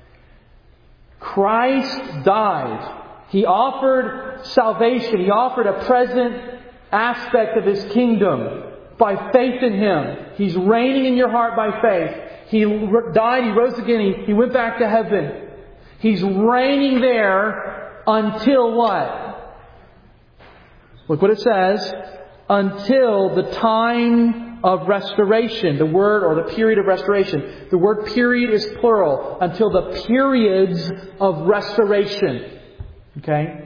Christ died. He offered salvation. He offered a present aspect of His kingdom by faith in Him. He's reigning in your heart by faith. He died, He rose again, He went back to heaven. He's reigning there until what? Look what it says. Until the time of restoration. The word, or the period of restoration. The word period is plural. Until the periods of restoration. Okay?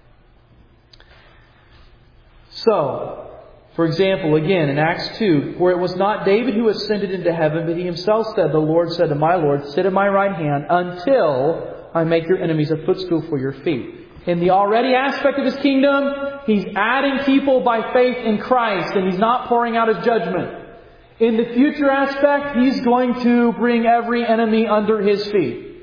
So, for example, again, in Acts 2, for it was not David who ascended into heaven, but he himself said, the Lord said to my Lord, sit at my right hand until I make your enemies a footstool for your feet. In the already aspect of His kingdom, He's adding people by faith in Christ, and He's not pouring out His judgment. In the future aspect, He's going to bring every enemy under His feet.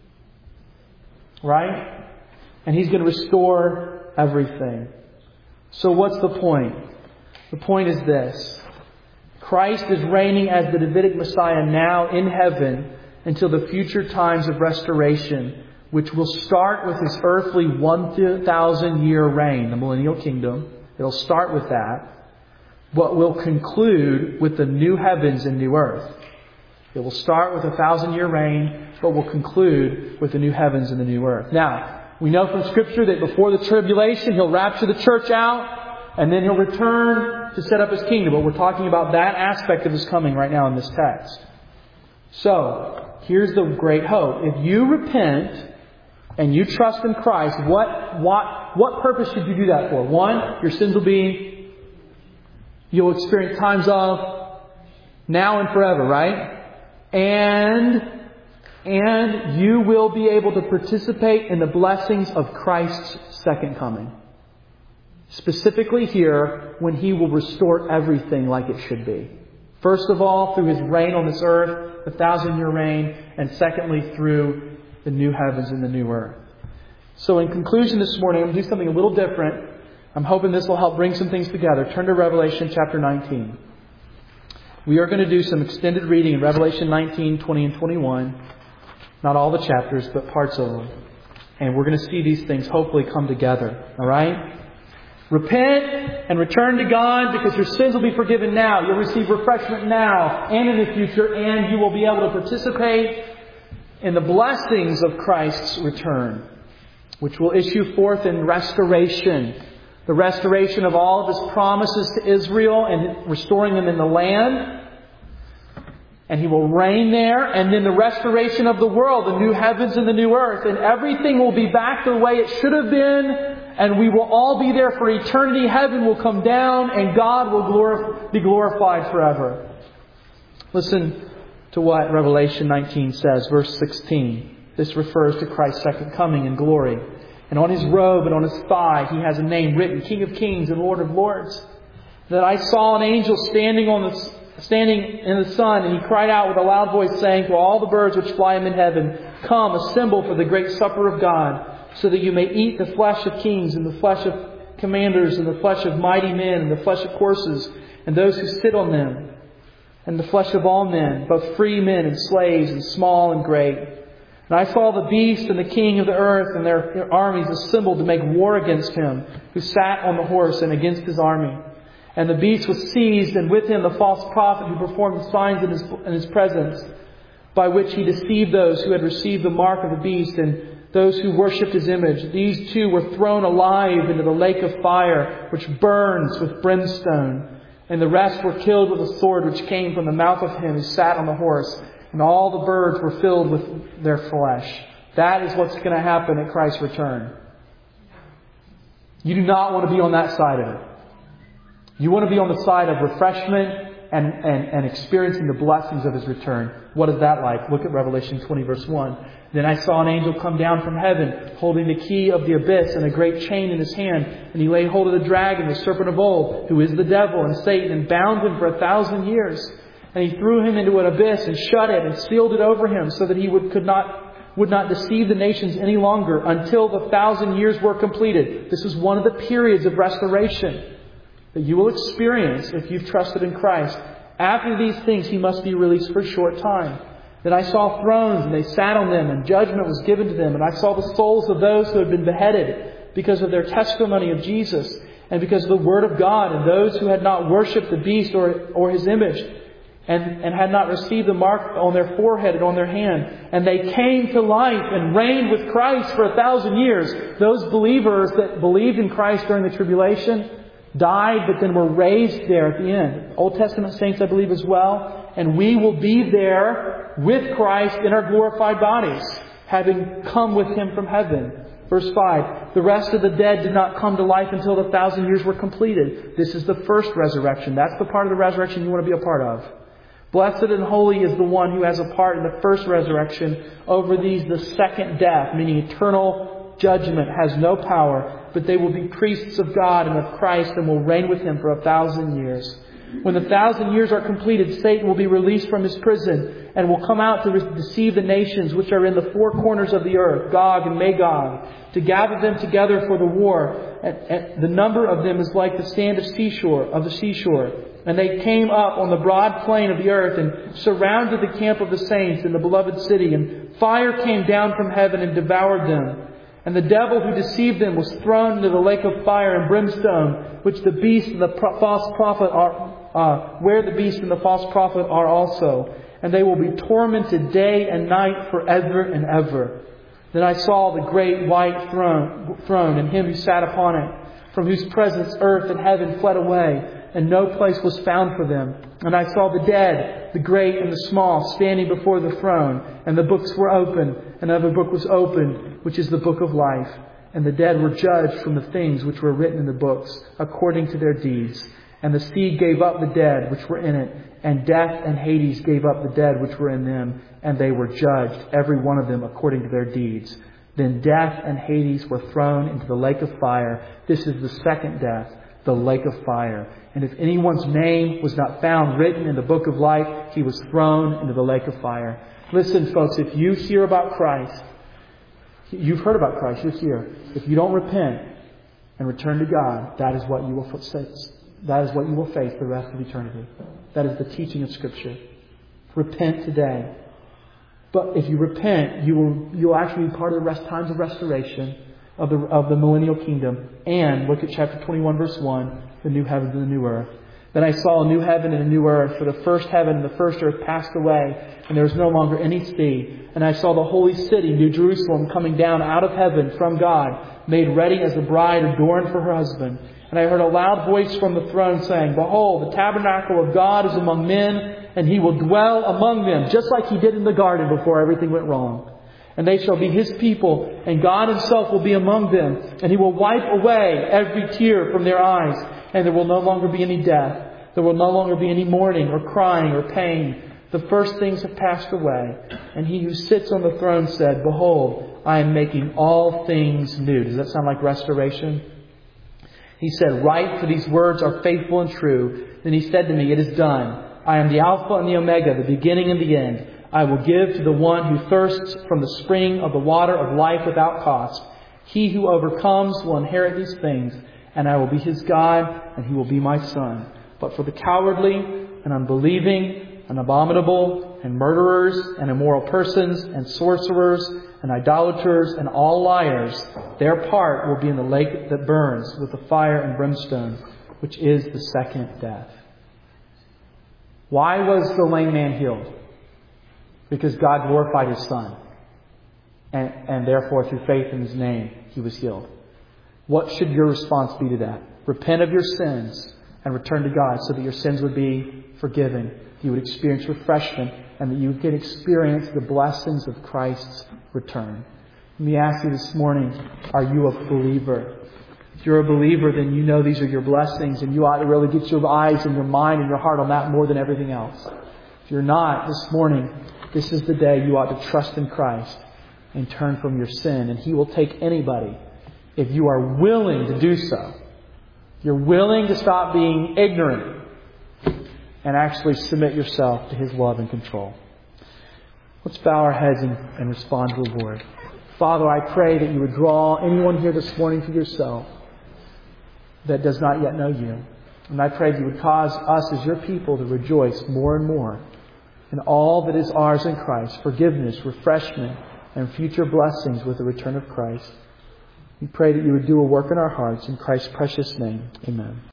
Right? And He's going to restore everything. So what's the point? The point is this. Christ is reigning as the Davidic Messiah now in heaven until the future times of restoration, which will start with His earthly 1,000-year reign, the millennial kingdom. It'll start with that, but will conclude with the new heavens and new earth. It will start with a 1,000-year reign, but will conclude with the new heavens and the new earth. Now, we know from Scripture that before the tribulation, He'll rapture the church out, and then He'll return to set up His kingdom. But we're talking about that aspect of His coming right now in this text. So, here's the great hope. If you repent and you trust in Christ, what purpose should you do that for? One, your sins will be, you'll experience times of now and forever, right? And you will be able to participate in the blessings of Christ's second coming. Specifically here, when He will restore everything like it should be. First of all, through His reign on this earth, the 1,000-year reign, and secondly, through the new heavens and the new earth. So in conclusion this morning, I'm going to do something a little different. I'm hoping this will help bring some things together. Turn to Revelation chapter 19. We are going to do some extended reading in Revelation 19, 20, and 21. Not all the chapters, but parts of them. And we're going to see these things hopefully come together. All right? Repent and return to God, because your sins will be forgiven now. You'll receive refreshment now and in the future, and you will be able to participate in the blessings of Christ's return, which will issue forth in restoration. The restoration of all of His promises to Israel and restoring them in the land. And He will reign there. And then the restoration of the world, the new heavens and the new earth. And everything will be back the way it should have been. And we will all be there for eternity. Heaven will come down and God will be glorified forever. Listen to what Revelation 19 says, verse 16. This refers to Christ's second coming in glory. And on His robe and on His thigh He has a name written, King of Kings and Lord of Lords. That I saw an angel standing in the sun, and he cried out with a loud voice, saying to all the birds which fly in heaven, come, assemble for the great supper of God, so that you may eat the flesh of kings, and the flesh of commanders, and the flesh of mighty men, and the flesh of horses, and those who sit on them, and the flesh of all men, both free men and slaves, and small and great. And I saw the beast and the king of the earth and their armies assembled to make war against him who sat on the horse and against his army. And the beast was seized, and with him the false prophet who performed signs in his presence, by which he deceived those who had received the mark of the beast and those who worshipped his image. These two were thrown alive into the lake of fire, which burns with brimstone. And the rest were killed with a sword which came from the mouth of him who sat on the horse. And all the birds were filled with their flesh. That is what's going to happen at Christ's return. You do not want to be on that side of it. You want to be on the side of refreshment and experiencing the blessings of His return. What is that like? Look at Revelation 20 verse 1. Then I saw an angel come down from heaven, holding the key of the abyss and a great chain in his hand. And he laid hold of the dragon, the serpent of old, who is the devil and Satan, and bound him for 1,000 years. And he threw him into an abyss and shut it and sealed it over him, so that he would not deceive the nations any longer until the 1,000 years were completed. This is one of the periods of restoration that you will experience if you've trusted in Christ. After these things, He must be released for a short time. Then I saw thrones, and they sat on them, and judgment was given to them. And I saw the souls of those who had been beheaded because of their testimony of Jesus, and because of the Word of God, and those who had not worshipped the beast or his image, and had not received the mark on their forehead and on their hand. And they came to life and reigned with Christ for 1,000 years. Those believers that believed in Christ during the tribulation died, but then were raised there at the end. Old Testament saints, I believe, as well. And we will be there with Christ in our glorified bodies, having come with Him from heaven. Verse 5, the rest of the dead did not come to life until the 1,000 years were completed. This is the first resurrection. That's the part of the resurrection you want to be a part of. Blessed and holy is the one who has a part in the first resurrection. Over these, the second death, meaning eternal judgment, has no power, but they will be priests of God and of Christ and will reign with Him for 1,000 years. When the 1,000 years are completed, Satan will be released from his prison and will come out to deceive the nations which are in the four corners of the earth, Gog and Magog, to gather them together for the war. And the number of them is like the sand of the seashore. And they came up on the broad plain of the earth and surrounded the camp of the saints in the beloved city. And fire came down from heaven and devoured them. And the devil who deceived them was thrown into the lake of fire and brimstone, which the beast and the false prophet are, where the beast and the false prophet are also. And they will be tormented day and night forever and ever. Then I saw the great white throne and Him who sat upon it, from whose presence earth and heaven fled away, and no place was found for them. And I saw the dead, the great and the small, standing before the throne. And the books were open. Another book was opened, which is the book of life. And the dead were judged from the things which were written in the books, according to their deeds. And the sea gave up the dead which were in it. And death and Hades gave up the dead which were in them. And they were judged, every one of them, according to their deeds. Then death and Hades were thrown into the lake of fire. This is the second death, the lake of fire. And if anyone's name was not found written in the book of life, he was thrown into the lake of fire. Listen, folks, if you hear about Christ, you've heard about Christ, you're here. If you don't repent and return to God, that is what you will face. That is what you will face the rest of eternity. That is the teaching of Scripture. Repent today. But if you repent, you'll actually be part of the times of restoration of the millennial kingdom. And look at chapter 21, verse 1, the new heaven and the new earth. Then I saw a new heaven and a new earth, for the first heaven and the first earth passed away, and there was no longer any sea. And I saw the holy city, New Jerusalem, coming down out of heaven from God, made ready as a bride adorned for her husband. And I heard a loud voice from the throne saying, Behold, the tabernacle of God is among men, and He will dwell among them, just like He did in the garden before everything went wrong. And they shall be His people, and God Himself will be among them, and He will wipe away every tear from their eyes, and there will no longer be any death. There will no longer be any mourning or crying or pain. The first things have passed away. And He who sits on the throne said, Behold, I am making all things new. Does that sound like restoration? He said, Write, for these words are faithful and true. Then He said to me, It is done. I am the Alpha and the Omega, the beginning and the end. I will give to the one who thirsts from the spring of the water of life without cost. He who overcomes will inherit these things, and I will be his God, and he will be my son. But for the cowardly and unbelieving and abominable and murderers and immoral persons and sorcerers and idolaters and all liars, their part will be in the lake that burns with the fire and brimstone, which is the second death. Why was the lame man healed? Because God glorified His Son. And therefore, through faith in His name, he was healed. What should your response be to that? Repent of your sins and return to God so that your sins would be forgiven, that you would experience refreshment, and that you could experience the blessings of Christ's return. Let me ask you this morning, are you a believer? If you're a believer, then you know these are your blessings, and you ought to really get your eyes and your mind and your heart on that more than everything else. If you're not, this morning, this is the day you ought to trust in Christ and turn from your sin. And He will take anybody if you are willing to do so. You're willing to stop being ignorant and actually submit yourself to His love and control. Let's bow our heads and respond to the Lord. Father, I pray that you would draw anyone here this morning to yourself that does not yet know you. And I pray that you would cause us as your people to rejoice more and more in all that is ours in Christ, forgiveness, refreshment, and future blessings with the return of Christ. We pray that you would do a work in our hearts. In Christ's precious name, amen.